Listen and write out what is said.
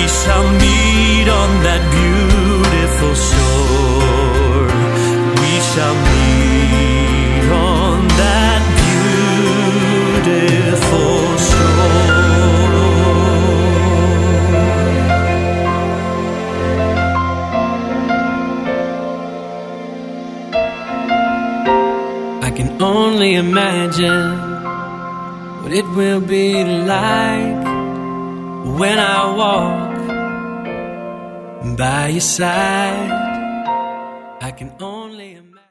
shall meet on that beautiful shore. We shall meet on that beautiful shore. I can only imagine what it will be like when I walk by your side. I can only imagine.